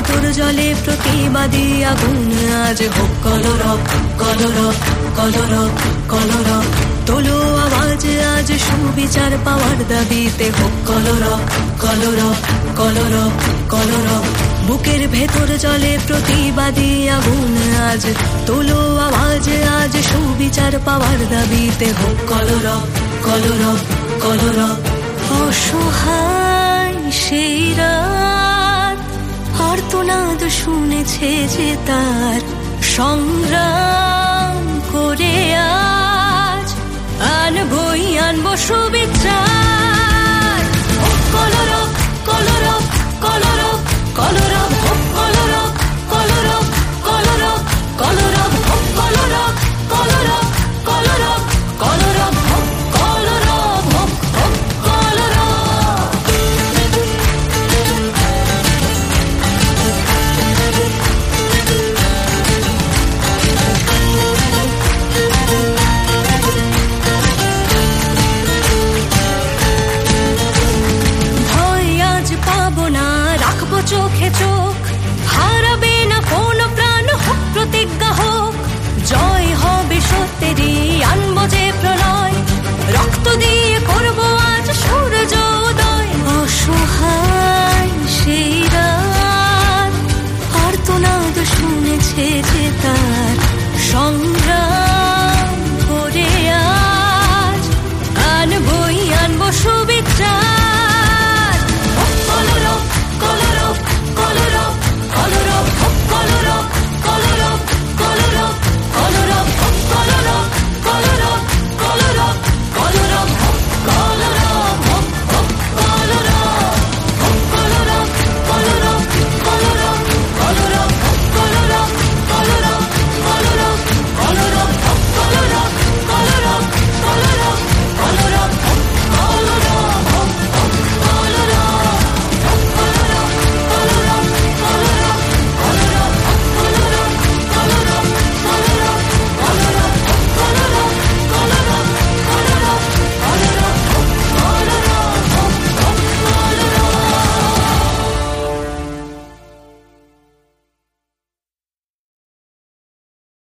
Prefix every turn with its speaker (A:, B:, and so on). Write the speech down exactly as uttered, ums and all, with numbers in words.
A: ভেতর জলে প্রতিবাদী আগুন আজ হোক কলরব কলরব কলরব কলরব তোলো আওয়াজ আজ সুবিচার পাওয়ার দাবিতে হোক কলরব কলরব কলরব কলরব বুকের ভেতর জলে প্রতিবাদী আগুন আজ তোলো আওয়াজ আজ সুবিচার পাওয়ার দাবিতে হোক কলরব কলরব কলরব অসহায় সেই রাত আর্তনাদ শুনেছে যে তার সংগ্রাম করে আজ আনবই আনবো সুবি